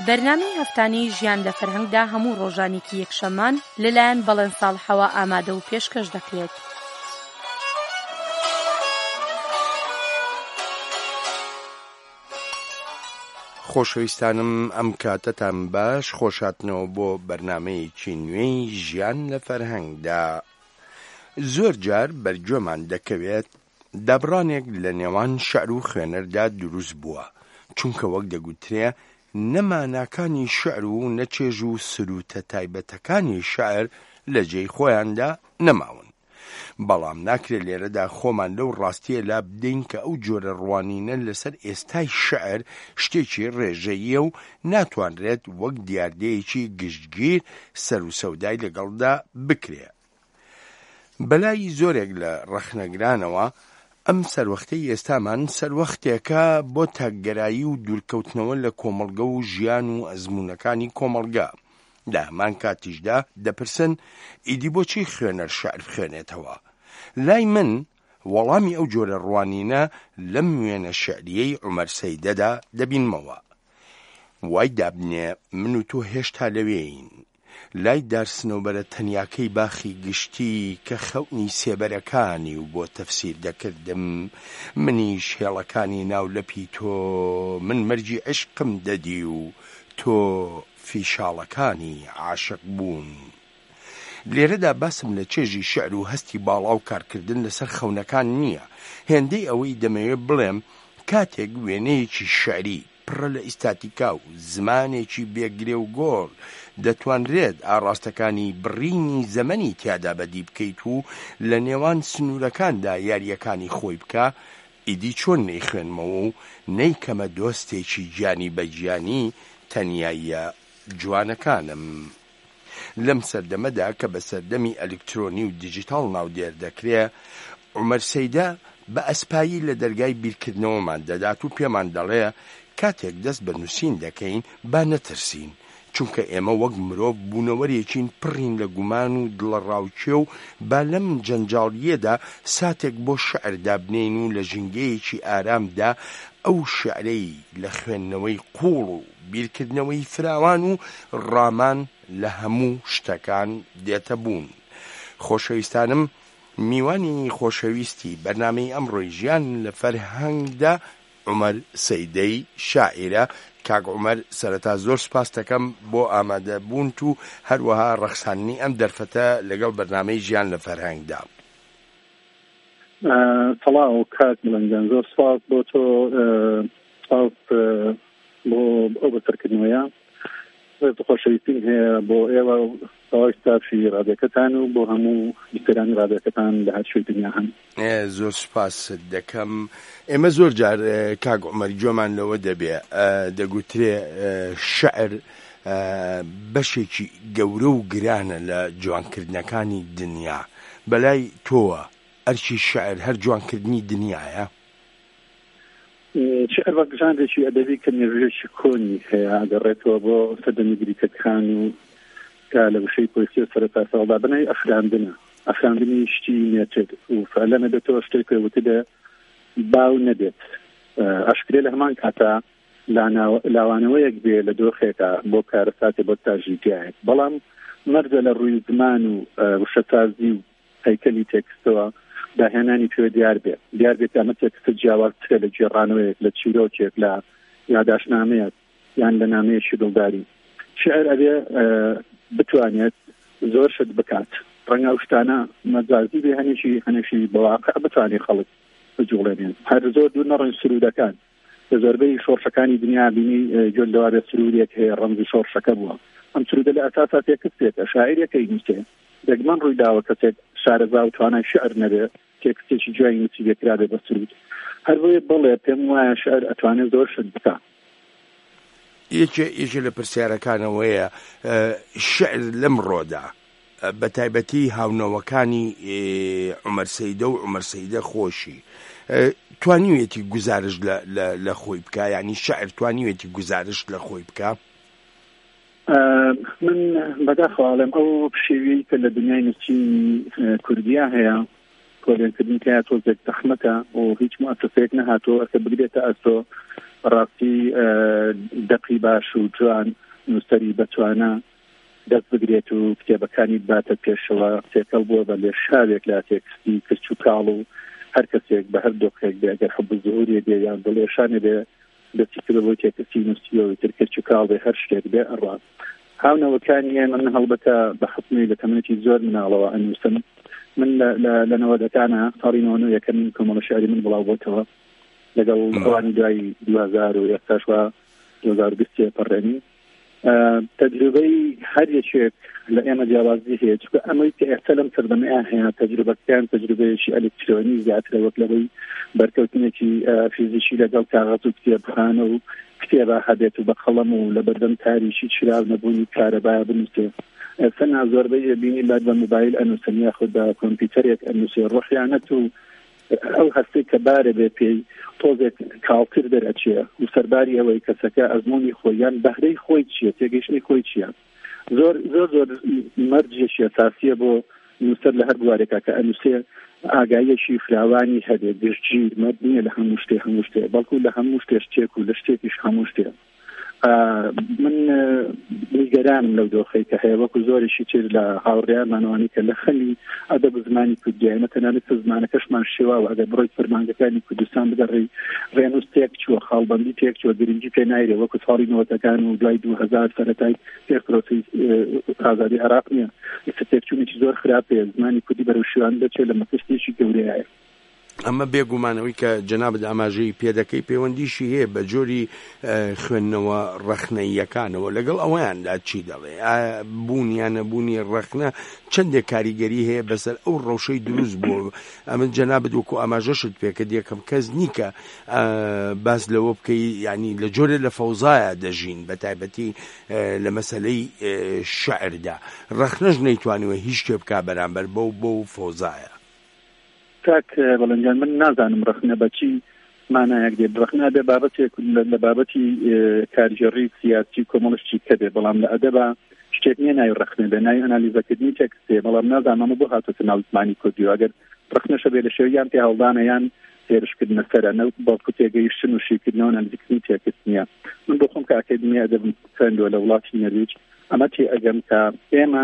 بەرنامەی هەفتانەی ژیان لە فەرهەنگدا هەموو ڕۆژانێکی یەکشەممان لەلایەن بەڵێن ساڵحەوە ئامادە و پێشکەش دەکرێت. خۆشەویستانم ئەم کاتەتان باش، خۆشاتنەوە بۆ بەرنامەیەکی نوێی ژیان لە فەرهەنگدا. زۆر جار بەرگوێمان دەکەوێت دابڕانێک لە نێوان شەعر و خوێنەردا دروست بووە، چونکە وەک دەگوترێ نەماناکانی شەعر و نەچێژ و سروتە تایبەتەکانی شەعر لە جێی خۆیاندا نەماون. بەڵام ناکرێت لێرەدا خۆمان لەو ڕاستیە لا بدەین کە ئەو جۆرە ڕوانینە لەسەر ئێستای شەعر شتێکی ڕێژەیە و ناتوانرێت وەک دیاردەیەکی گشتگیر سەر و سەودای لەگەڵدا بکرێ. بەلای زۆرێک لە ڕەخنەگرانەوە ئەم سەروەختەی ئێستامان سەروەختێکە بۆ تاکگەرایی و دوورکەوتنەوە لە کۆمەڵگە و ژیان و ئەزموونەکانی کۆمەڵگە. لە هەمان کاتیشدا دەپرسن ئیدی بۆچی خوێنەر شەعر بخوێنێتەوە؟ لای من وەڵامی ئەو جۆرە ڕوانینە لەم وێنە شەعریەی عومەر سەیدەدا دەبینمەوە. وای دابنێ من و تۆ هێشتا لەوێین، لای دارسنەوبەرە تەنیاکەی باخی گشتی کە خەونی سێبەرەکانی و بۆ تەفسیر دەکردم، منیش هێڵەکانی ناو لەپی تۆ، من مەرجی عشقم دەدی و تۆ فیشاڵەکانی عاشق بوون. لێرەدا باسم لە چێژی شەعر و هەستی باڵا و کارکردن لەسەر خەونەکان نییە. هێندەی ئەوەی دەمەوێت بڵێم کاتێک وێنەیەکی شەعری پڕە لە ئیستاتیکا و زمانێکی بێگرێ و گۆڵ دەتوانرێت ئاڕاستەکانی بڕینی زەمەنی تیادا بەدی بکەیت و لە نێوان سنوورەکاندا یاریەکانی خۆی بکە، ئیدی چۆن نەیخوێنمەوە و نەیکەمە دۆستێکی گیانی بەگیانی تەنیاییە جوانەکانم. لەم سەردەمەدا کە بە سەردەمی ئەلکترۆنی و دیجیتاڵ ناودێر دەکرێ، عومەر سەیدە بە ئەسپایی لە دەرگای بیرکردنەوەمان دەدات و پێمان دەڵێ کاتێک دەست بە نووسین دەکەین با نەترسین، چونکە ئێمە وەک مرۆڤ بوونەوەرێکین پڕین لە گومان و دڵە ڕاوچێ و با لەم جەنجاڵیەدا ساتێک بۆ شەعر دابنین و لە ژنگەیەکی ئارامدا ئەو شەعرەی لە خوێندنەوەی قوڵ و بیرکردنەوەی فراوان و ڕامان لە هەموو شتەکان دێتە بوون. خۆشەویستانم، میوانی خۆشەویستی بەرنامەی ئەمڕۆی ژیان لە فەرهەنگدا عومەر سەیدەی شاعیرە. کاک عومەر، سەرەتا زۆر سپاس دەکەم بۆ ئامادەبوونت و هەروەها ڕەخساندنی ئەم دەرفەتە لەگەڵ بەرنامەی ژیان لە فەرهەنگدا. سەڵاو کاک ملەنگیان، زۆر سپاس بۆ تۆ، سپاس بۆ ئەو بەسەرکردنەوەیە. خۆشەویستیم هەیە بۆ ئێوە ساوای ستافی ڕادیۆکەتان و بۆ هەموو بیسەرانی ڕادیۆکەتان لە هەر شوێی دنیا هەن. زۆر سپاس دەکەم. ئێمە زۆر جار کاک عومەر گوێمان لەوە دەبێ دەگوترێ شەعر بەشێکی گەورە و گرانە لە جوانکردنەکانی دنیا. بەلای تۆوە ئەرکی شەعر هەر جوانکردنی دنیاە؟ شعر وەک ژانرێکی ئەدەبی کە نێژێکی کۆنی هەیە، ئەگەڕێتەوە بۆ سەردەمی گریکەکان و کە لە وشەی پۆیسی سەرەتا ساڵدا بنای ئەفراندنی شتی نێتر و فعلەنە دێتەوە شتێک پێوتە باو نەبێت. ئەشکرێ لە هەمان کاتا لاوانەوەیەک بێ لە دۆخێکە بۆ کارە ساتێ بۆ تاژیگایەک، بەڵام مەرجە لە ڕووی زمان و وشەتازی و هەیکەلی تێکستەوە داهێنانی پێوە دیار بێت ئەمە تێکستە جیاوازترە لە گێڕانەوەیەک، لە چیرۆکێک، لە یاداشنامەیەک یان لە نامەیەکی دڵداری. شعر ئەبێ بتوانێت زۆر شت بکات، ڕەنگە ئەو شتانە مەجازی بێ هەنێشی بەواقع بتوانێت خەڵک بجوڵێنێن. هەر زۆر دوور نەڕۆین سرودەکان، لە زۆربەی شۆڕشەکانی دنیا بینی گوێ لەوا بێت سرودێک هەیە ڕەمزی شۆڕشەکە بووە. ئەم سرودە لە ئەساسا تێکستێکە، شاعیرەکەی نووسێ، دەگمەن ڕووی داوە کەسێک شارەزا و توانای شعر نەبێ تێکستێکی جوای نووسی بێکرا بێ بە سرود. هەر بۆیە بڵێ پێم وایە شعر ئەتوانێت زۆر شت بکات. یەکێ لە پرسیارەکانەوەیە شعر لەم ڕۆدا بە تایبەتی هاونەوەکانی عومەر سەیدە و عومەر سەیدە خۆشی توانیوێتی گزارش لە خۆی بکە، یعنی شعر توانیوێتی گزارش لە خۆی بکە؟ من بەداخەواڵم ئەو شێوەیە کە لە دنیای نووسی کوردیا هەیە، کۆلێنکردنی کە تۆزێک زەحمەتە و هیچ موەسسەیەک نەهاتۆ ئەکە بگرێتە ئەستۆ ڕاستی دەقی باش و جوان نووسەری بەتوانە دەست بگرێت و کتێبەکانی باتە پێشەوە تێکەڵ بووە بە لێ شاوێک لا تێکستی کرچ و کاڵ و هەر کەسێک بە هەر دۆخێک بێ ئەگەر حب زهوریە بێ یان دڵێشانێ بێ دەستی کرد بۆ تێکستی نووسیەوە تر کرچ و کاڵ بێ هەر شتێک بێ ئەڕات هاونەوەکانی من هەڵبەتە بە حکمی لە تەمەنێکی زۆر مناڵەوە ئەنووسم من لە نەوەدەکانە ساڵی 90 یەکەمین کۆمەڵە شاری من بڵاو بۆتەوە لەگەڵ ئەوانی دوای 2000 و ئێستاشوا 2020 پەڕێنی تەجروبەی هەر یەکێک لە ئێمە جیاوازی هەیە چونکە ئەمەی کە ئێستا لەم سەردەمەیە هەیە تەجروبەکان تەجروبەیەکی ئەلکترۆنی زیاترە وەک لەوەی بەرکەوتنێکی فیزیکی لەگەڵ کاغەز و کتێبخانە و کتێبە هەبێت و بە قەڵەم و لە بەردەم تاریشی چراو نەبوونی کارەبایە بنووسێ ئێستا زۆربەی بینی لات بە موبایل ئەنووسن یاخود بە کۆمپیوتەرێک ئەنووسێ ڕۆحیانەت و ئەو هەستەی کە بارە بێ پێی تۆزێک کاڵتر دەرەچێ و سەرباری ئەوەی کەسەکە ئەزمموی خۆیان بەهرەی خۆی چییە تێگەیشتنی خۆی چییە زۆر مەرجێکی ئەساسیە بۆ نووسەر لە هەر بوارێکە کە ئەنووسێ ئاگایەکی فراوانی هەبێ گشتگیر مەرد نییە لە هەموو شتێ بەڵکو لە هەموو شتێک و لە شتێکیش هەموو شتێ من نیگەرانم لەو دۆخەی کە هەیە وەکو زۆرێکی تر لە هاوڕێیانمانەوانی کە لە خەلی ئەدەب زمانی کوردیانە تەنانەت زمانەکەشمان شێواوە ئەگەر بڕۆی فەرمانگەکانی کوردستان بدەڕێی ڕێنووس تێک چووە خاڵبەندی تێک چووە گرنگی پێ نایرێ وەکو ساڵی 90ەکان و دوای 2000 سەرەتای پێشڕۆسی ئازادی عێراق نییە ئێستا تێکچوونێکی زۆر خراپەیە زمانی کوردی بەرەو شێوان دەچێت لە مەکەشتێکی گەورەیە ئەمە بێگومانەوەی کە جەنابەت ئاماژەی پێدەکەی پەیوەندیشی هەیە بە جۆری خوێندنەوە ڕەخنەییەکانەوە لەگەڵ ئەوەیاندا چی دەڵێ بوونیان نەبوونی ڕەخنە چەندێک کاریگەری هەیە بەسەر ئەو ڕەوشەی دروست بوو ئەمە جەنابەت وەکو ئاماژەشت پێکە یەکەم کەس نیکە باس لەوە بکەی یعنی لە جۆرە لە فەوزایە دەژین بە تایبەتی لە مەسەلەی شعردا ڕەخنەش نەیتوانیوە هیچ شتێ بکا بەرامبەر بەو فەوزایە تاک بەڵەنجان من نازانم ڕەخنە بەچی مانایەک دێت ڕەخنە بێ بابەتێک لە بابەتی کارژێڕی سیاسی کۆمەڵشتی کە بێ بەڵام لە ئەدەبە شتێک نییە ناوی ڕەخنە بێ ناوی ئەنالیزەکردنی تێکستێ بەڵام نازانم بۆ هاتووەتە ناو زمانی کوردی و ئەگەر ڕەخنەشە بێ لە شێویان پێ هەڵدانە یان تێرشکردنە سەرە نەوت بەڵکو تێگەیشتن و شیکردنەوە نزیکردنی تێکست نییە من بۆ خۆم کە ئەکادمی ئەدەبم خوێندووە لە وڵاتی نەرویج ئەمە تێ ئەگەم کە ئێمە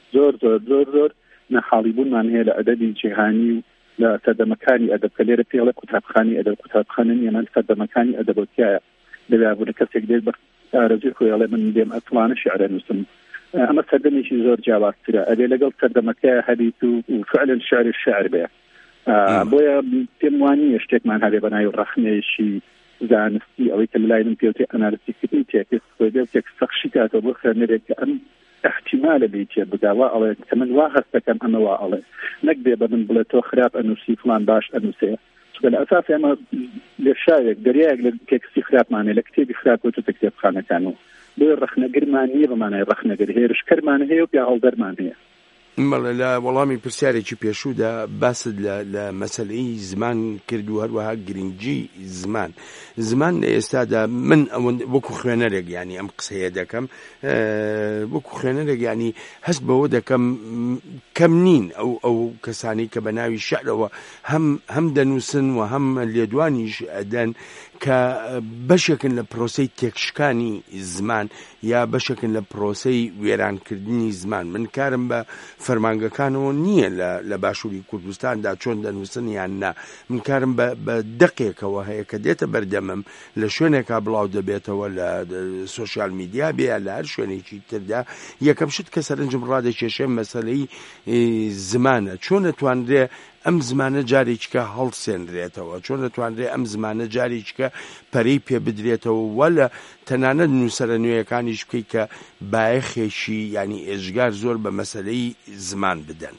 زۆر نەحاڵیبوونمان هەیە لە ئەدەبی جیهانی و لە سەردەمەکانی ئەدەب کە لێرە پێڵە قوتابخانی ئەدەب قوتابخانە نیە سەردەمەکانی ئەدەبەتیایە لەوێبوون کەسێک دێت بە ئارەزوی خۆیڵێ من دێم ئەتوانە شیعرە نووسم ئەمە سەردەمێکی زۆر جیاوازترە ئەبێ لەگەڵ سەردەمەکەیە هەبیت و فعلا شعر بێ بۆیە پێم وانییە شتێکمان هەبێ بە ناوی ڕەخنەیەشی زانستی ئەوەی کە لەلای من پێوتێ ئەنالیزیکردنی تێکست خۆی بێ تێکست سەخشی کاتەوە بۆ خوێنەرێک کە ئەم احتمال بيتي بداوا على كمان واحد كم أنا وعلى نقدر بدن بلتو خراب أنه سيفلان باش أنه سيا بالأساس أنا للشايك درياق لكيكسي خراب معني لكتيبي خراب وتو تكتب خانة كانوا بالرخنة قرمانية بمعنى رخنة قرهيرش كرمانية هي وبيعال درمانية لە وەڵامی پرسیارێکی پێشوودا باست لە مەسەلەی زمان کرد و هەروەها گرنگی زمان لە ئێستادا من وەکو خوێنەرێک ینی ئەم قسەیە دەکەم وەکو خوێنەرێک ینی هەست بەوە دەکەم کەم نین ئەو کەسانی کە بە ناوی شعرەوە هەم دەنووسن و هەم لێدوانیش ئەدەن کە بەشێکن لە پرۆسەی تێکشکانی زمان یا بەشێکن لە پرۆسەی وێرانکردنی زمان من کارم بە فەرمانگەکانەوە نییە لە باشووری کوردستاندا چۆن دەنووسن یان نا من کارم بە دقێکەوە هەیە کە دێتە بەردەمم لە شوێنێکا بڵاو دەبێتەوە لە سوشیال میدیا بێ لە هەر شوێنێکی تردا یەکەم شت کە سەرنجم ڕادەکێشێ مەسەلەی زمانە چۆن دەتوانرێ ئەم زمانە جارێککە هەڵسێنرێتەوە چۆن دەتوانرێت ئەم زمانە جارێککە پەرەی پێ بدرێتەوە وەلە تەنانەت نووسەرە نوێیەکانیش بکەی کە بایەخێشی ینی ئێژگار زۆر بە مەسەلەی زمان بدەن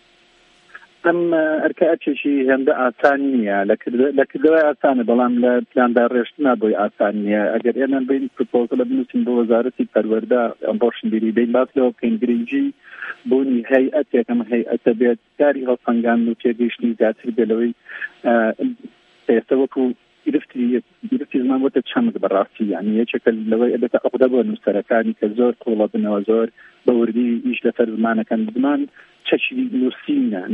ئەم ئەرکەچێکی هێندە ئاسان نییە لە کردەوەی ئاسانە بەڵام لە پلاندا ڕێشتنا بۆی ئاسان نییە ئەگەر ئێمە بین پرۆپۆزە لە بنووسین بۆ وەزارەتی پەروەردە ئەم ڕۆشنبیری بین باس لەوە بکەین گرنگی بوونی هەیئەتێکم هەیئەتە بێت کاری هەڵسەنگان و تێگەیشتنی زیاتر بێ لەوەی ئێستا وەکو گرفتی زمان بۆتە چەمک بەڕاستی یعنی یەکێکە لەوەی ئەبێتە ئەقدە بۆ نووسەرەکانی کە زۆر قوڵە بنەوە زۆر بە وردی ئیش لەسەر زمانەکەن زمان چەشی نووسینە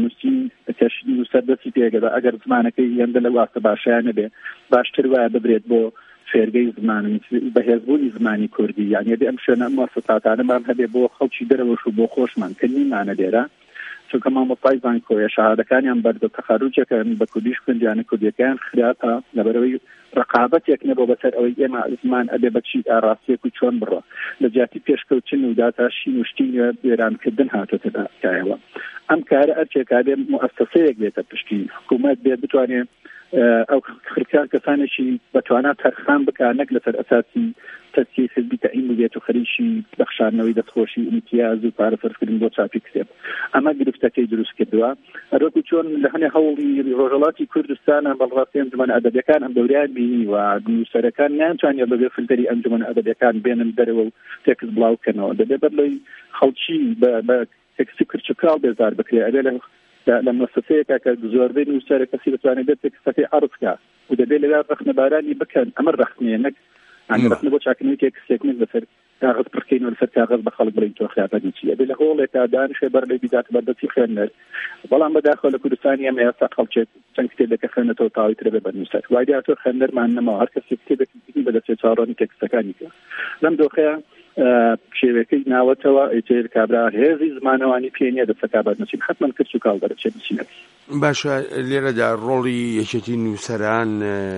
نووسەر دەستی پێگەدا ئەگەر زمانەکەی هێندە لە واسە باشیانە بێ باشتر وایە ببرێت بۆ فێرگەی زمان بەهێزبوونی زمانی کوردی یعنی ئەم شوێنە مؤسساتانەمان هەبێ بۆ خەڵکی دەرەوەش و بۆ خۆشمان کە نیمانە لێرە چونکە مامۆستای زانکۆیە شەهادەکانیان بەردە تەخەروجەکەن بە کوردیش خوێندیانە کوردیەکان خراپە لەبەرەوەی ڕقابەتێک نەبوو بەسەر ئەوەی ئێمە زمان ئەبێ بەچی ئاڕاستیەک و چۆن بڕۆ لە جیاتی پێشکەوتن و داتاشین و شتینە وێرانکردن هاتۆتە کایەوە ئەم کارە ئەرچێکا بێ مؤسسەیەک بێتە پشتی حکوومەت بێ بتوانێت ئەو خرکار کەسانێکی بەتوانات تەرخان بکات نەک لەسەر ئەساسی تەسیی حزبی تەعیین بێت و خەریکی بەخشاندنەوەی دەستخۆشی امتیاز و پارەسەرکردن بۆ چاپی کتێب ئەمە گرفتەکەی دروست کردووە ئەرۆکو چۆن لە هەنێ هەوڵی ڕۆژهەڵاتی کوردستانە بەڵڕاستی ئەنجومەن ئەدەبیەکان ئەم دەوریان بینی و نووسەرەکان ناتوانێت بەبێ فیلتەری ئەنجومەن ئەدەبیەکان بێنن دەرەوە و تێکس بڵاوکەنەوە دەبێت بەرلەی خەڵکی بە تێکسی کرچکاڵ بێزار بکرێ ئەبێ لە مؤسسەیەکە کە زۆربەی نووسەرە کەسی بتوانێت دەست تێکستەکەی عەرض بکات و دەبێت لەوێ ڕەخنەبارانی بکەن ئەمە ڕەخنەیە نەک ڕەخنە بۆ چاکنەوەی تێکستێک نەک بەسەر کاغذ پڕکەینەوە لەسەر کاغذ بە خەڵک بڵین تۆ خراپەتی چییە بێ لە هۆڵێکا دانیشێ بەر لەی بیداتە بەردەستی خوێندنەر بەڵام بەداخەوە لە کوردستانی ئەمە ئێستا خەڵکێک چەند کتێبێکە خوێنێتەوە تاوای ترە بێ بە نووسەر وای دیاتۆ خوێندەرمان نەماوە هەر کەسێک کتێبێکی بەدەستێ چاڕۆنی تێکستەکانی کە لەم دۆخەیە شێوەکەی ناوەتەوە ئیتر کابرا هێزی زمانەوانی پێنیە دەسەکابات نەچین حتمەن کرد و کاڵ دەرەچێت بچینەوە باشە لێرەدا ڕۆڵی یەکێتی نووسەران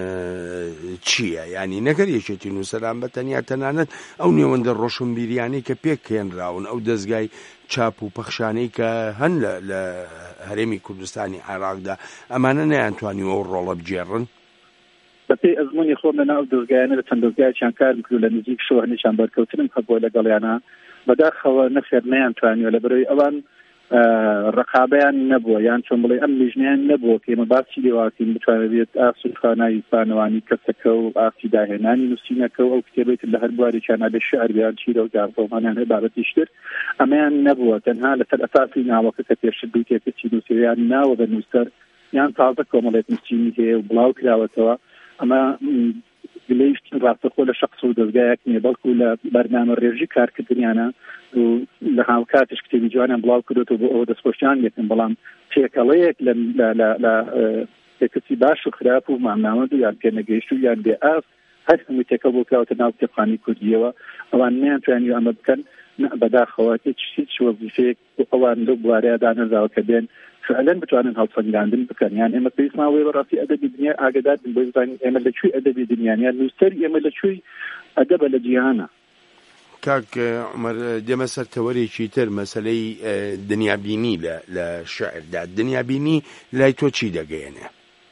چییە؟ ینی نەگەر یەکێتی نووسەران بە تەنیا تەنانەت ئەو نێوەندە ڕۆشنبیریانەی کە پێکهێنراون ئەو دەستگای چاپ و پەخشانەی کە هەن لە هەرێمی کوردستانی عێراقدا ئەمانە نەیانتوانی ئەو ڕۆڵە بجێڕن بەپێی ئەزمموی خۆم لە ناو دەستگایانە لە چەند دەستگایان کارم کرد لە نزیک شۆ هەنیشان بەرکەوتنم هەبووە لەگەڵیانە بەداخەوە نەخێر نەیانتوانیوە لەبەرەوەی ئەوان ڕقابەیان نەبووە یان چۆن بڵێ ئەم لیژنیان نەبووە کە ئێمە باسی لێواکەین بتوانێت بێت ئاس و خانایی فانەوانی کەسەکە و ئاسی داهێنانی نووسینەکە و ئەو کتێبێت لە هەر بوارێکیان بێ شعر بیان چیرە و گارڕۆمانیان هەیە بابەتیشتر ئەمەیان نەبووە تەنها لەسەر ئەساسی ناوەکە کە پێشتر دوو تێکەچی نووسیریان ناوە بە نووسەر یان تازە کۆمەڵێت نووسینی هەیە و بڵاو کراوەتەوە ئەمە گلەیشتن ڕاستەخۆ لە شخص و دەستگایەک نیە بەڵکو لە بەرنامە ڕێژی کارکردنیانە و لە هاوکاتش کتێبی جوانیان بڵاو کردوێتەوە بۆ ئەوە دەستخۆشیان بێتن بەڵام تێکەڵەیەک لە تێکەچی باش و خراپ و مامناوەند و یان پێنەگەیشت و یان بێ ئاس هەر هەمووی تێکە بۆ کراوەتە ناو کتێبخانەی کوردیەوە ئەوان نەیانتوانی ئەمە بکەن بەداخەوە هیچ وەزیفەیەک ئەوان لەو بوارەیەدا نەزاوە کە بێن فعلا بتوانن هەڵسەنگاندن بکەن یان ئێمە پێویستماوەی بەڕاستی ئەدەبی دنیا ئاگادار بن بۆ بزانین ئێمە لەکوێی ئەدەبی دنیایان یان نووسەر ئێمە لەکوێی ئەدەبە لە جیهانە کاک عومەر دێمە سەر تەوەرێکی تر مەسەلەی دنیابینی لە شعردا دنیابینی لای تۆ چی دەگەیەنێ؟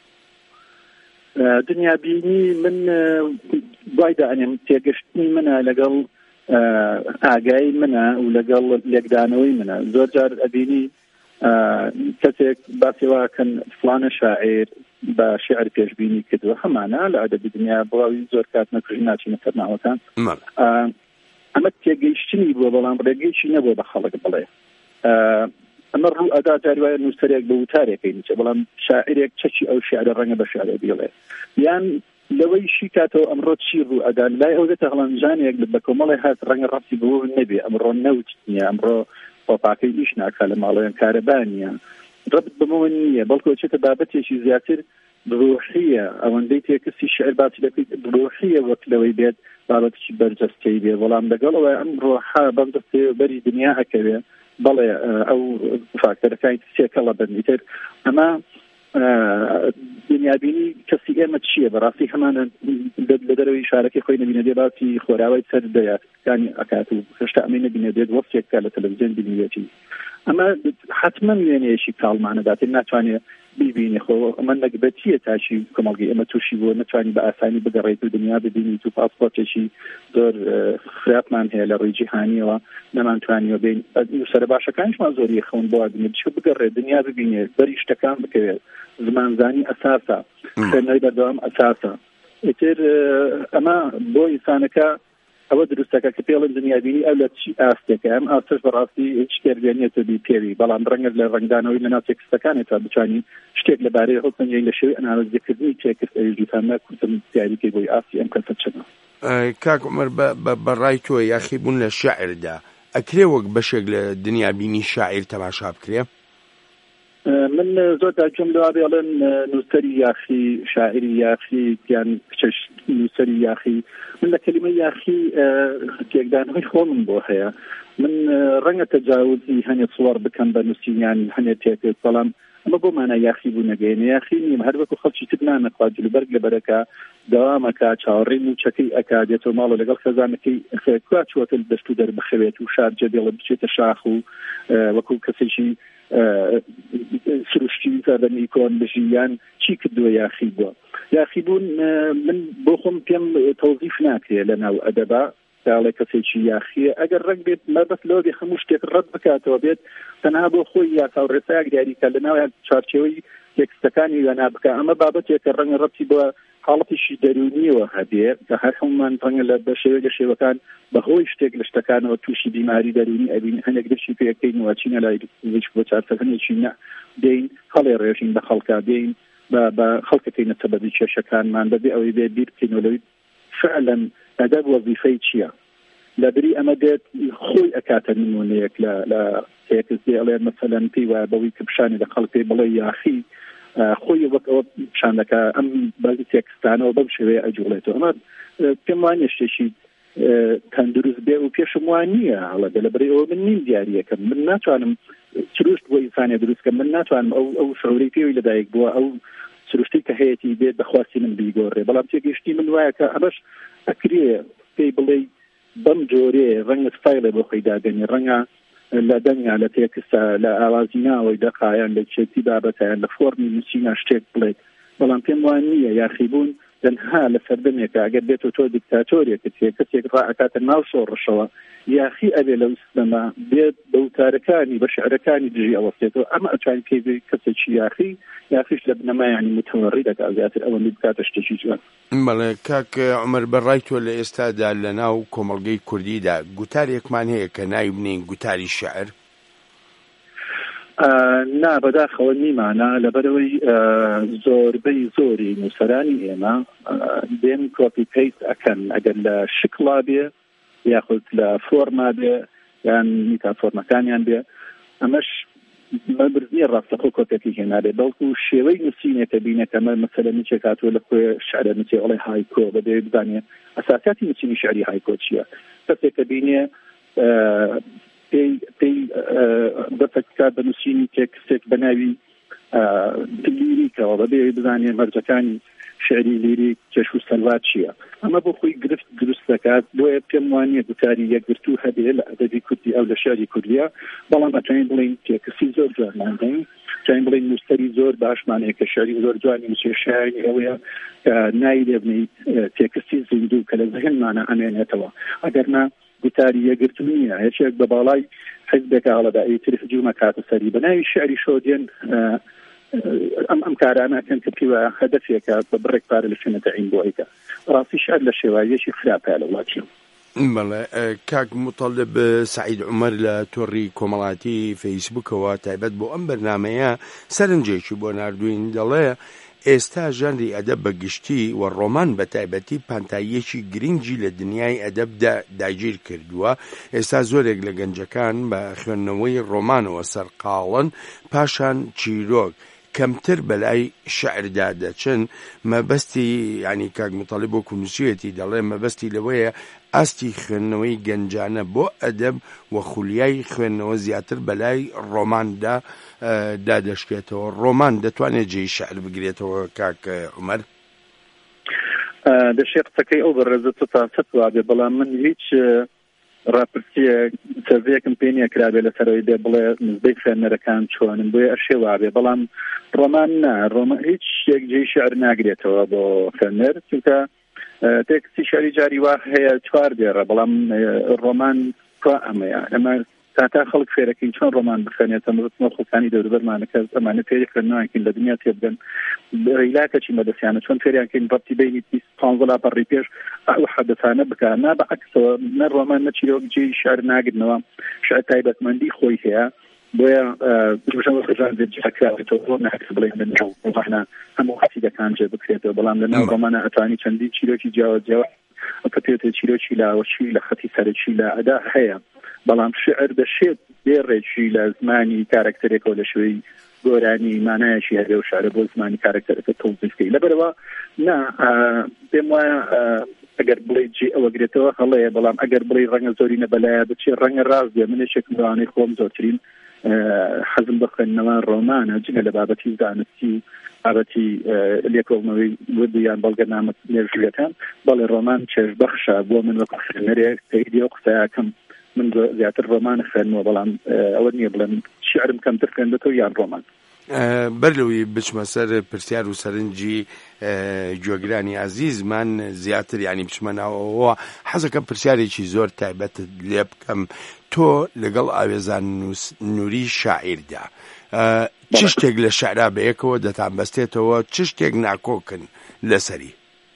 دنیابینی من دوایدا ئەنێم تێگەشتنی منە لەگەڵ ئاگای منە و لەگەڵ لێکدانەوەی منە زۆر جار ئەبینی کەسێک باسیواکەن فلانە شاعیر بە شعر پێشبینی کردووە هەمانە لە ئەدەبی دنیا بڵاوی زۆر کات نەکردی ناچینە سەر ناوەکان ئەمە تێگەیشتنی بووە بەڵام ڕێگەیشی نەبووە بە خەڵک بڵێ ئەمە ڕوو ئەدا جاری وایە نووسەرێک بە وتارێکەکەی نیچە بەڵام شاعرێک چەکی ئەو شعرە ڕەنگە بە شعرە بیڵێ یان لەوەی شی کاتەوە ئەمڕۆ چی ڕوو ئەدا لای ئەو دێتە هەڵەنجانێک بە کۆمەڵی هات ڕەنگە ڕاستی بۆ نەبێ ئەمڕۆ نەوت نییە ئەمڕۆ خۆپاکەی ئیش ناکا لە ماڵەوەیان کارەبانیە ڕبت بمەوە نییە بەڵکو چێتە بابەتێکی زیاتر ڕۆحیە ئەوەندەی تێکستی شعر باسی دەکەیت ڕۆحیە وەک لەوەی بێت بابەتێکی بەرجەستەی بێ بەڵام لەگەڵەوە ئەم ڕۆحا بەم دەستێ بەری دنیا ئەکەوێ بەڵێ ئەو فاکتەرەکانی سێکەڵە بەنیتر ئەمە دنیابینی کەسی ئێمە چییە بەڕاستی هەمانە لە دەرەوەی شارەکەی خۆی نبینە دێ باسی خۆراوای سەر دەیاتەکانی ئەکات و هێشتا ئەمەی نبینە دێت وەختێکە لە تەلەڤیزیۆن بینیوێتی ئەمە حتمما وێنەیەشی کاڵمانەدات ناتوانێت بیبینی خۆ ئەمە نەکبەتیە تاشی کۆمەڵگەی ئەمە تووشی بۆ نتوانانی بە ئاسانی بگەڕێیت و دنیا ببینیت و پاسپۆرتێکی زۆر خراپمان هەیە لە ڕێی جیهانیەوە نەمانتوانیەوە بین سەر باشەکانیشمان زۆری خەون بۆ بینێت چ بگەڕێت دنیا ببینێت بەری شتەکان بکەوێت زمانزانی ئەساسە خوێندنەوەی بەردەوام ئەساسە ئیتر ئەمە بۆ ئینسانەکە ئەوە دروستەکە کە پێڵم دنیابینی ئەو لە چی ئاستێکە ئەم ئاستش بەڕاستی هیچ شتێکێنێتە بی پێوی بەڵام ڕەنگە لە ڕنگدانەوەی لە ناو تێکستەکانێتەوە بتوانین شتێک لەبارەی هەڵسەنگی لە شێوەی ئەنالیزکردنی تێکست ئەویژوتانە کوتم دیاریکەی بۆی ئاستی ئەم کەسە چنە کاک عومەر بەڕای تۆ یاخی بوون لە شاعردا ئەکرێ وەک بەشێک لە دنیابینی شاعیر تەماشا بکرێ؟ من زۆر جملە بێڵێن نووسەری یاخی شاعری یاخی یان کچەش نووسەری یاخی من لە کلمە یاخی تێکدانەوەی خۆمم بۆ هەیە من ڕەنگە تەجاوزی هەنێ سوار بکەم بە نووسینیان هەنێ تێکێت بەڵام ئەمە بۆ مانای یاخی بوو نەگەینە یاخی نیم هەر وەکو خەڵکی تر نانەخوا جلوبەرگ لەبەرەکە دەوامەکە چاوەڕێی موچەکەی ئەکا دێتەوە ماڵە لەگەڵ خەزانەکەی خێکوا چوەتە دەست و دەربخەوێت و شارجە دێڵە بچێتە شاخ و وەکو کەسێکی سروشتی زادنی کۆن بژیان چی کردووە یاخی بووە یاخی بوون من بۆ خۆم پێم تەوزیف ناکرێ لە ناو ئەدەبا داڵێ کەسێکی یاخیە ئەگەر ڕەنگ بێت مەبەست لەوە بێ هەموو شتێک ڕەت بکاتەوە بێت تەنها بۆ خۆی یا چاوڕێسایەک دیاریکە لە ناو چارچێوەی تێکستەکانی وێنا بکە ئەمە بابەتێکە ڕەنگە ڕەتی بە حاڵەتیشی دەرونیەوە هەبێ کە هەر هەمومان ڕەنگە لە بەشێوە لە شێوەکان بەهۆی شتێک لە شتەکانەوە تووشی بیماری دەرونی ئەبین هەندێک دەشی پێەکەینەوە چینە لای بۆ چارسەکەنێکی نە دێین هەڵێ ڕێژین بە خەڵکا دێین بە خەڵکەکەینە سەبەبی کێشەکانمان بەبێ ئەوەی بێ بیر بکەینەوە لەوەی فعلا ئەدەب وەزیفەی چییە لەبری ئەمە دێت خۆی ئەکاتە نمونەیەک لە تێکس دێ ئەڵێ مەسەلەن پێی وایە بەوەی کە پیشانی لە خەڵک پێی بڵێ یاخی خۆی وەک ئەوە پیشانەکە ئەم بەزی تێکستانەوە بەم شێوەیە ئەجوڵێتەوە ئەمە پێم وانە شتێکی تەندروست بێ و پێشم وان نییە هەڵەدە لەبەرەی ئەوە من نیم دیاریەکەم من ناتوانم سروشت بۆ ئینسانێ دروستکەم من ناتوانم ئەو شعورەی پێوی لەدایک بووە ئەو سروشتی کە هەیەی بێت بەخواستی من بیگۆڕێ بەڵام تێگەشتی من وایە کە ئەمەش ئەکرێ پێی بڵێ بەم جۆرێ ڕەنگە ستایلێ بۆ خۆی داگەنی ڕەنگە لە دەنگا لە تێکستە لە ئاوازی ناوەی دەقایان لە چێتی بابەتیان لە فۆرمی نووسینە شتێک بڵێت بەڵام پێم وان نییە یاخیبوون تەنها لە سەردەمێکە ئەگەر بێتەوە تۆ دیکتاتۆرێکت کەسێک ڕائەکاتە ناو شۆڕشەوە یاخی ئەبێ لەو سیستەما بێت بە وتارەکانی بە شعرەکانی دژی ئەوەستێتەوە ئەمە ئەتوانین پێی بێت کەسێکی یاخیش لە بنەمایانی متەوەڕی دەکات زیاتر ئەوەندەی بکاتە شتێکی جوان. بەڵێ کاک عومەر بەڕای تۆ لە ئێستادا لە ناو کۆمەڵگەی کوردیدا گوتارێکمان هەیە کە ناوی بنین گوتاری شەعر نا بەداخەوە نیمانە لەبەرەوەی زۆربەی زۆری نووسەرانی ئێمە دێن کۆپی پیست ئەکەن ئەگەر لە شکڵا بێ یاخود لە فۆرما بێ یان میتا فۆرمەکانیان بێ ئەمەش مەبرزنیە ڕاستەخۆ کۆپێکی هێنابێ بەڵکو شێوەی نووسینێکە بینەکەمە مەسەلە نوچێک هاتووە لە خۆی شعرە نووسێ ئەڵێ هایکۆ بەدێ بزانێ ئەساساتی نووسینی شعری هایکۆ چییە کەسێکە بینێ پێی بەفەکات بە نووسینی تێکستێک بە ناوی لیریکەوە بەبێ بزانێ مەرجەکانی شعری لیریک کێش و سەلوات چییە ئەمە بۆ خۆی گرفت دروست دەکات بۆیە پێم وانییە گوتاری یەکگرتو هەبێ لە ئەدەبی کوردی ئەو لە شعری کوردیە بەڵام ئەتوانین بڵین تێکستی زۆر جوانماندەین ئەتوانین بڵین نووسەری زۆر باشمانەیە کە شعری زۆر جوانی نووسێ شاعری ئەوەیە کە نای لێبنیت تێکستی زیندوو کە لە زەهنمانە ئەمێنێتەوە ئەگەرنا گوتاری یەکگرتو نییە هیچێک بە باڵای حیزبێکە هەڵەدا ئیتر هجوومە کاتە سەری بە ناوی شعری شۆدێن ئەم کارانە کەن کە پیوە هەدەفێکە بە بڕێک پارە لە شوێنە تەعین بۆ ئەیکە ڕاستی شعر لە شێوازیەکی خراپە لە وڵاتی بەڵێ کاک مطەڵب سعید عومەر لە تۆڕی کۆمەڵاتی فەیسبوکەوە تایبەت بۆ ئەم بەرنامەیە سەرنجێکی بۆ ناردوین دەڵێ ئێستا ژانری ئەدەب بە گشتی و ڕۆمان بە تایبەتی پانتاییەکی گرنگی لە دنیای ئەدەبدا داگیر کردووە ئێستا زۆرێک لە گەنجەکان بە خوێندنەوەی ڕۆمانەوە سەرقاڵن پاشان چیرۆک کەمتر بەلای شعردا دەچن مەبەستی ینی کاک مطەڵب بۆ نووسێتی دەڵێ مەبەستی لەوەیە ئاستی خوێندنەوەی گەنجانە بۆ ئەدەب و خولیای خوێندنەوە زیاتر بەلای ڕۆماندا دادەشکێتەوە ڕۆمان دەتوانێت جێی شعر بگرێتەوە کاک عومەر دەشێ قسەکەی ئەو بەڕێزە تا سەد وابێ بەڵام من هیچ ڕاپرسیە سەرڤەیەکم پێ نییە کرابێ لەسەرەوەی دێ بڵێ نزبەی خوێنەرەکان چۆنن بۆیە ئەشێ وابێ بەڵام ڕۆمان نا ڕۆمان هیچ شتێک جێی شعر ناگرێتەوە بۆ خوێنەر چونکە تێکستی شعری جاری وا هەیە چوار دێڕە بەڵام ڕۆمان کوا ئەمەیە ئەمە تا خەڵک فێرەکەین چۆن ڕۆمان بخوێنێتە مزمە خۆکانی دەوروبەرمانەکە ئەمانە فێری خوێندنەوەکەین لە دنیا تێبگەن ڕیلاکەچی مەدەسیانە چۆن فێریانکەین ڕەبتی بینی 15 لاپەڕی پێش ئەو حەدەسانە بکە نا بەعکسەوە نە ڕۆمان نە چیرۆک جێی شعر ناگرنەوە شعر تایبەتمەندی خۆی هەیە بۆیە بژەوە خەجان جاکراوێتەوە بۆ ناکە بڵێن من ڕۆمانە هەموو حەسیدەکان جێ بکرێتەوە بەڵام لەناو ڕۆمانە ئەتوانی چەندی چیرۆکی جیاوازیەوە کە پێوتە چیرۆکی لاوەچی لە خەتی سەرەکی لە ئەدا هەیە بەڵام شعر دەشێت بێڕێکی لە زمانی کارکتەرێکەوە لە شوێی گۆرانی مانایشی هەبێ و شعر بۆ زمانی کارکتەرەکە تەوزیفکەی لەبەرەوە نا پێم وایە ئەگەر بڵێ جێ ئەوە گرێتەوە هەڵەیە بەڵام ئەگەر بڵێ ڕەنگە زۆری نەبەلایە بچێ ڕەنگە ڕاست بێ منێکێکم ڕوانەی خۆم زۆرترین حەزم بە خوێندنەوە ڕۆمانە جگە لە بابەتی زانستی و بابەتی لێکۆڵنەوەی وردیان بەڵگەنامە مێژوویەکان بەڵێ ڕۆمان چێژبەخشە بۆ من وەکو خوێنەرێک پێی ئەو قسەیەکەم من زیاتر ڕۆمان خوێنمەوە بەڵام ئەوە نییە بڵێم شعرم کەمتر خوێندێتەوە یان ڕۆمان بەرلەوەی بچمە سەر پرسیار و سەرنجی گوێگرانی عزیزمان زیاتر ینی بچمەناوەوە حەزەکەم پرسیارێکی زۆر تایبەت لێ بکەم تۆ لەگەڵ ئاوێزان نووری شاعیردا چ شتێک لە شعرا بەیەکەوە دەتان بەستێتەوە چ شتێک ناکۆکن لەسەری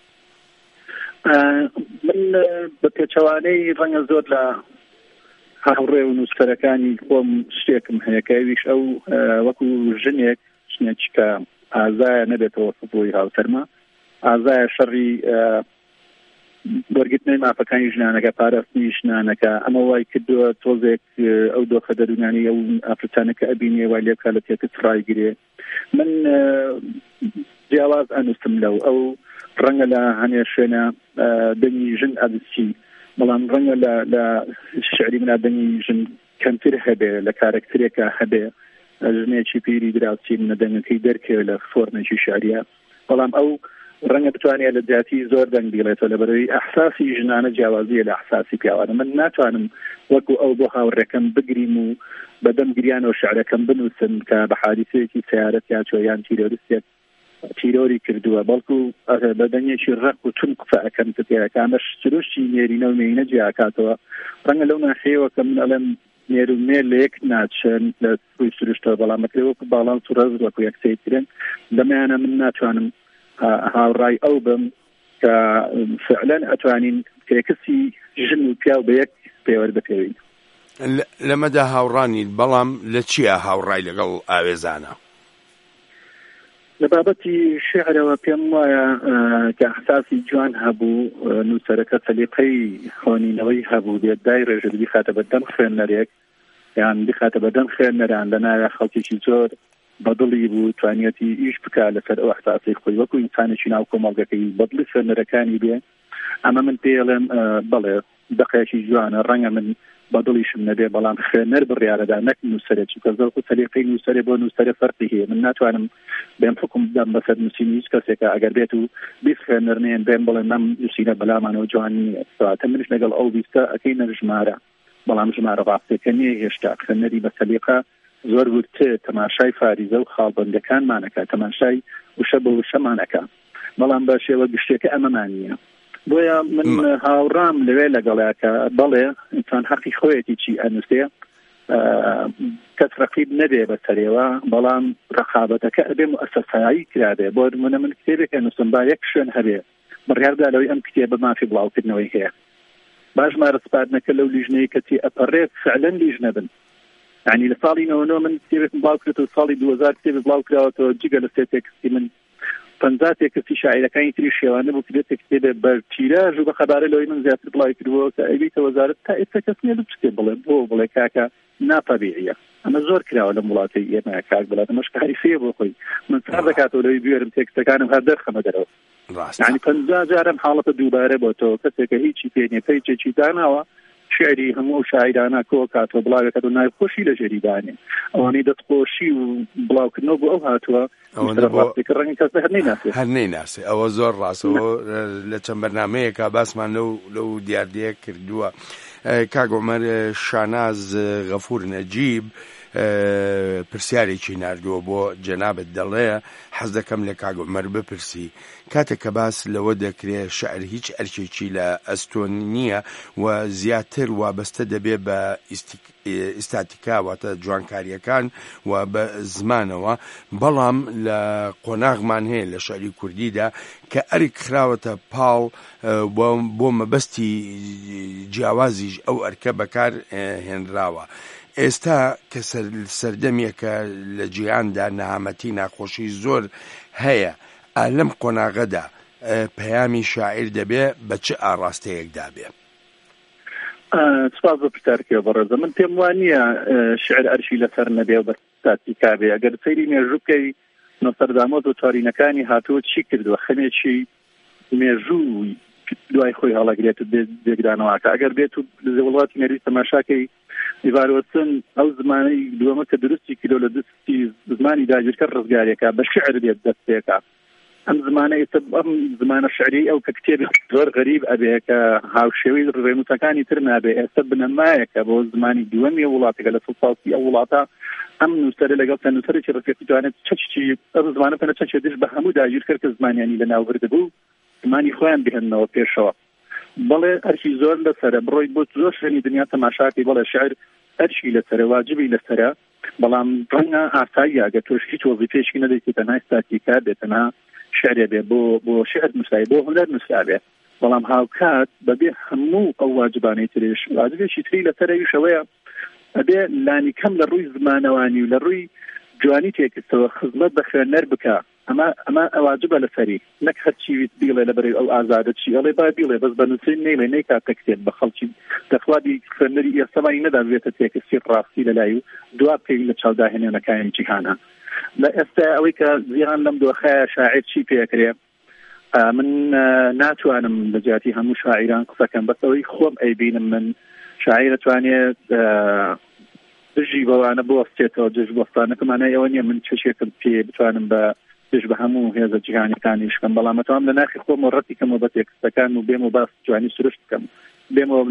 من بە پێچەوانەی ڕەنگە زۆر لە هاوڕێ و نووسەرەکانی خۆم شتێکم هەیەکەویش ئەو وەکو ژنێک شتێکی کە ئازایە نەبێتەوە بۆی هاوسەرما ئازایە شەڕی وەرگرتنەوەی مافەکانی ژنانەکە پاراستنی ژنانەکە ئەمە وای کردووە تۆزێک ئەو دۆخە دەرونانی ئەو ئافرەتانەکە ئەبینێ وای لێ بکا لە تێکت ڕایگرێ من جیاواز ئەنووسم لەو ئەو ڕەنگە لە هەنێ شوێنە دەنگی ژن ئەدستی بەڵام ڕەنگە لە شعری منە دەنگی ژن کەمتر هەبێ لە کارکترێکە هەبێ ژنێکی پیری دراوسی منە دەنگەکەی دەرکێ لە فۆرمێکی شعریە بەڵام ئەو ڕەنگە بتوانێت لە جیاتی زۆر دەنگ بیڵێتەوە لەبەرەوەی ئەحساسی ژنانە جیاوازیە لە ئەحساسی پیاوانە من ناتوانم وەکو ئەو بۆ هاوڕێکەم بگریم و بەدەم گریانەوە شعرەکەم بنووسن کە بە حادیثەیەکی سیارەت یا چۆ یان تیرۆریستێک تیرۆری کردووە بەڵکو بە دەنگێکی ڕق و تون قسە ئەەکەم تێەکە ئەمەش سروشتی نێرینە و مێینە جیاکاتەوە ڕەنگە لەو ناحەیەوە کە من ئەڵێم نێر و مێر لە یەک ناچن لە ڕووی سروشتەوە بەڵامەکرێ وەکو باڵانس و ڕەز وەکو یەکسەیترن لەمەیانە من ناتوانم هاوڕای ئەو بم کە فعلەن ئەتوانین تێکسی ژن و پیاو بە یەک پێوەردەکەوین لەمەدا هاوڕانی بەڵام لە چییە هاوڕای لەگەڵ ئاوێزانە لە بابەتی شعرەوە پێم وایە کە ئەحساسی جوان هەبوو نووسەرەکە سەلیقەی خوێندنەوەی هەبوو بێت دای ڕێژر بخاتە بەدەم خوێنەرێک یان بخاتە بەدەم خوێنەران لە ناوێ خەڵکێکی زۆر بەدڵی بوو توانێتی ئیش بکە لەسەر ئەو ئەحساسی خۆی وەکو ئینسانێکی ناو کۆمەڵگەکەی بەدڵی خوێنەرەکانی بێ ئەمە من پێڵێم بەڵێ دەقەیەکی جوانە ڕەنگە من بەدڵیشم نەبێ بەڵام خوێنەر بڕیارەدا نەک نووسەرێکی کە زەڵ و سەلیقەی نووسەرێ بۆ نووسەرە فەرقی هەیە من ناتوانم بێم حکم بدەم بەسەر نووسینی هیچ کەسێکە ئەگەر بێت و بیست خوێنەر نێن بێم بڵێن نەم نووسینە بەلامانەوە جوان نییە سەواتە منش لەگەڵ ئەو بیستە ئەکەینە ژمارە بەڵام ژمارە ڕاستەکە نییە هێشتا خوێنەری بە سەلیقە زۆر ورتێ تەماشای فاریزە و خاڵبەندەکانمانەکە تەماشای وشە بە وشەمانەکە بەڵام بە شێوە گشتێکە ئەمەمان نییە بۆیە من هاوڕام لەوێ لەگەڵیاکە بەڵێ ئینسان حەقی خۆیەتی چی ئەنووسێ کەس ڕەقیب نەبێ بەسەرێوە بەڵام ڕەخابەتەکە ئەبێ مؤسسایی کرابێ بۆ نمونە من کتێبێک ئەنووسم با یەک شوێن هەبێ بڕیاردا لەوەی ئەم کتێبە مافی بڵاوکردنەوەی هەیە باش مارە سپاردنەکە لەو لیژنەیە کەتی ئەپەڕێت فعلەن لیژ نەبن یعنی لە ساڵی 99 من کتێبێکم بڵاو کردەوە ساڵی 2000 کتێبێک بڵاو کراوەتەوە جگە لە سێ تێکستی من 50 تێکستی شاعیرەکانی تری شێوانە بوو کتێبێک کتێبێ بە تیراژ و بە خەبارە لەوەی من زیاتر بڵاوی کردووە کە ئەویتە وەزارەت تا ئێستا کەس نییە لە شتێ بڵێ بۆ بڵێ کاکە ناپەبیعیە ئەمە زۆر کراوە لە وڵاتی ئێمە کاک بڵات ئەمەش کاریفەیە بۆ خۆی من سار دەکاتەوە لەوەی بوێرم تێکستەکانم هەر دەرخەمە دەرەوە یعنی 50 جارم حاڵەتە دووبارە بۆ تۆ کەسێکە هیچی پێ نییە پەیچێکی داناوە شعری هەموو شاعرانە کۆ کاتەوە بڵاوەکەت و نایخۆشی لە ژێریدانێ ئەوانەی دەستخۆشی و بڵاوکردنەوە بۆ ئەو هاتووە ڕاستیکە کەس هەر نەیناسێ ئەوە زۆر ڕاستەوە لە چەند بەرنامەیەکە باسمان لەو دیاردەیە کردووە کاک عومەر شاناز غەفور نەجیب پرسیارێکی ناردووە بۆ جەنابەت دەڵێ حەز دەکەم لە کاک عومەر بپرسی کاتێک کە باس لەوە دەکرێت شعر هیچ ئەرکێکی لە ئەستۆن نییە و زیاتر وابەستە دەبێت بە ئیستاتیکا واتە جوانکاریەکان و بە زمانەوە بەڵام لە قۆناغمان هەیە لە شعری کوردیدا کە ئەرک خراوەتە پاڵ بۆ مەبەستی جیاوازیش ئەو ئەرکە بەکار هێنراوە ئێستا کە سەردەمێکە لە جیهاندا نەهامەتی ناخۆشی زۆر هەیە لەم قۆناغەدا پەیامی شاعیر دەبێ بە چه ئاڕاستەیەکدا بێ سپاس بۆ پرسیارکەوە بەڕێزە. من پێم وانییە شعر ئەرشی لەسەر نەبێ و بەستاتی کابێ. ئەگەر سەیری مێژوو بکەی نۆستەردامۆس و تۆرینەکانی هاتووە چی کردووە، خەمێکی مێژوو دوای خۆی هەڵەگرێت و بێگرانەوەکە. ئەگەر بێت و لە وڵاتی مێروی تەماشاکەی دیڤارۆچن ئەو زمانەی دووەمە کە درستی کیلۆ لە دەستی زمانی داگیرکە ڕزگارێکە بە شعر بێت دەستێکە. ئەم زمانە شعری ئەو کە کتێبی زۆر غەریب ئەبێ کە هاوشێوەی ڕێنووسەکانی تر نابێ، ئێستا بنەمایەکە بۆ زمانی دووەمی وڵاتێکە لە سڵساڵی ئەو وڵاتە ئەم نووسەرە لەگەڵ نووسەرێکی ڕفیقی توانێت چەکی ئەم زمانە پێنە چەکی دش بە هەموو داگیر کرد کە زمانیانی لە ناوبرد بوو زمانی خۆیان بهێننەوە پێشەوە. بەڵێ ئەرشی زۆر لەسەرە بڕۆی بۆ زۆر شوێنی دنیا تەماشاکەی، بەڵێ شعر ئەرشی لەسەرە، واجبی لەسەرە، بەڵام ڕەنگە ئاساییە ئەگەر تۆش هیچ وەزیفەیەکی نەدەیت کە تەنها ستاتیکار بێت، تەنها شعرێ بێ بۆ شعر نووسایی، بۆ هونەر نووسابێ، بەڵام هاوکات بەبێ هەموو ئەو واجبانەی ترێش واجبێکی تری لەسەرەویشەوەیە ئەبێ لانی کەم لە ڕووی زمانەوانی و لە ڕووی جوانی تێکستەوە خزمەت بە خوێنەر بکە. ئەمە واجبە لەسەری، نەک هەرچی بیڵێ لەبەرەوەی ئەو ئازادە چی ئەڵێ با بیڵێ بەس بە نووسین نەیڵێ نەیکاتە کتێب بە خەڵکی دەخوادی خوێنەری ئێستامانی نەدا بێتە تێکستی ڕاستی لەلای و دوا پێی لە چاوداهێنانەکانی جیهانە. لە ئێستا ئەوەی کە زیان لەم دۆخەیە شاعر چی پێکرێ، من ناتوانم لە جیاتی هەموو شاعیران قسەکەم، بەس ئەوەی خۆم ئەیبینم من شاعیر دەتوانێت دژی بەوانە بوەستێتەوە دژ بۆستانەکەمانە ئەوە نییە من چێشێکم پێ بتوانم بە دژ بە هەموو هێزە جیهانیەکانی شکەم، بەڵام ئەتوانم لە ناخی خۆم ڕەتی کەمەوە بە تێکستەکان و بێم و باس جوانی سروشت بکەم، بێمەوە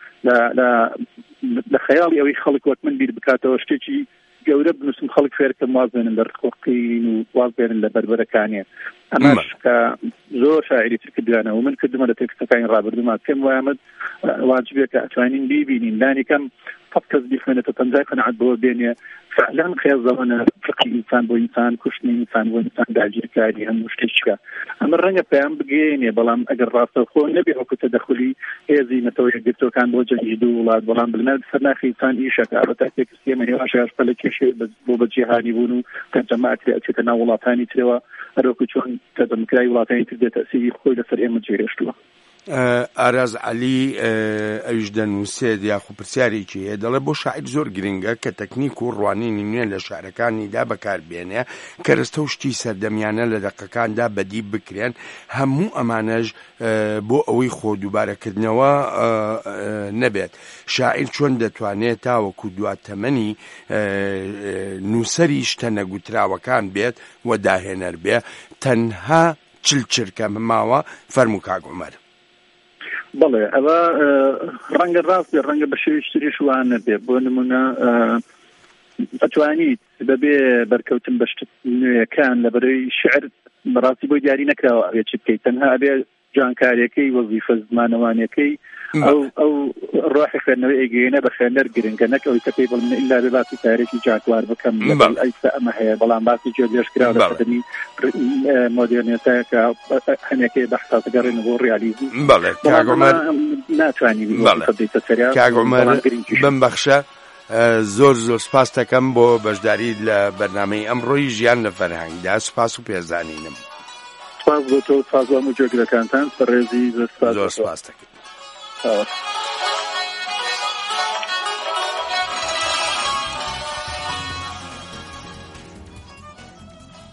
لە خەیاڵی ئەوەی خەڵک وەک من بیر بکاتەوە شتێکی گەورە بنووسم، خەڵک فێرکەم واز بێنن لە ڕقوقین و واز بێنن لە بەربەرەکانیە. ئەمەش کە زۆر شاعری تر کردوانە و من کردمە لە تێکستەکانی ڕابردووما پێم وایە واجبێکە ئەتوانین بیبینین لانی کەم قەت کەس بیخوێنێتە پەنجای قەنەعەت بۆ بێنێ فعلا خێزەوەنە فقی ئینسان بۆ ئینسان، کوشتنی ئینسان بۆ ئینسان، داگیرکاری هەموو شتێکە. ئەمە ڕەنگە پەیام بگەێنێ، بەڵام ئەگەر ڕاستەوخۆ نەبێ وەکو تەدەخولی هێزی نەتەوە یەکگرتوەکان بۆ جەنگی دوو وڵات، بەڵام بلەنە سەرناخی ئینسان ئیشەکە ئەبەتا تێکستی ئەمە هێواشە پەلە کێشێ بۆ بەجێهانی بوون و کەنجەماعکرێ ئەچێتە ناو وڵاتانی ترەوە هەروەکو چۆن تەدەمکرای وڵاتانی تر دێتە ئەسیری خۆی لەسەر ئێمە جێهێشتووە. ئاراز عەلی ئەویش دەنووسێت یاخو پرسیارێکی هەیە، دەڵێ بۆ شاعیر زۆر گرنگە کە تەکنیک و ڕوانینی نوێن لە شعرەکانیدا بەکاربێنێ، کەرەستە و شتی سەردەمیانە لە دەقەکاندا بەدی بکرێن، هەموو ئەمانەش بۆ ئەوەی خۆ دووبارەکردنەوە نەبێت. شاعیر چۆن دەتوانێت تاوەکو دواتەمەنی نووسەری شتە نەگوتراوەکان بێت و داهێنەر بێ، تەنها چلچرکە ماوە فەرموو کاک عومەر. بەڵێ ئەوە ڕەنگە ڕاستێ، ڕەنگە بە شێویشتریش وان نەبێ. بۆ نمونە ئەتوانیت بەبێ بەرکەوتن بە شت نوێیەکان لەبەرەوەی شعر بەڕاستی بۆی دیاری نەکراوە ئەوێ چی بکەیت، تەنها ئەبێ جانکاریەکەی وەزیفە زمانەوانیەکەی ئەو ڕۆحی خوێندنەوەی ئەیگەێنە بە خوێنەر گرنگە، نەک ئەوەی کە پێی بڵێن ئیلا بێ باسی تارێکی جاکوار بکەم ئەیستا ئەمە هەیە، بەڵام باسی جێگەشتکراوە لە قەدەمی مۆدێرنیتەیە هەنێکەی بەحسا دەگەڕێنە بۆ ڕیالیزم. بەڵێ کاک عومەر ناتوانی کاک عومەر بمبەخشە، زۆر سپاس دەکەم بۆ بەشداری لە بەرنامەی ئەمڕۆی ژیان لە فەرهەنگدا. سپاس و پێزانینم. سپاس بۆ تۆ، سپاس بۆ هەموو جۆگرەکانتان، سەرڕێزی زۆر سپاس دەکەم.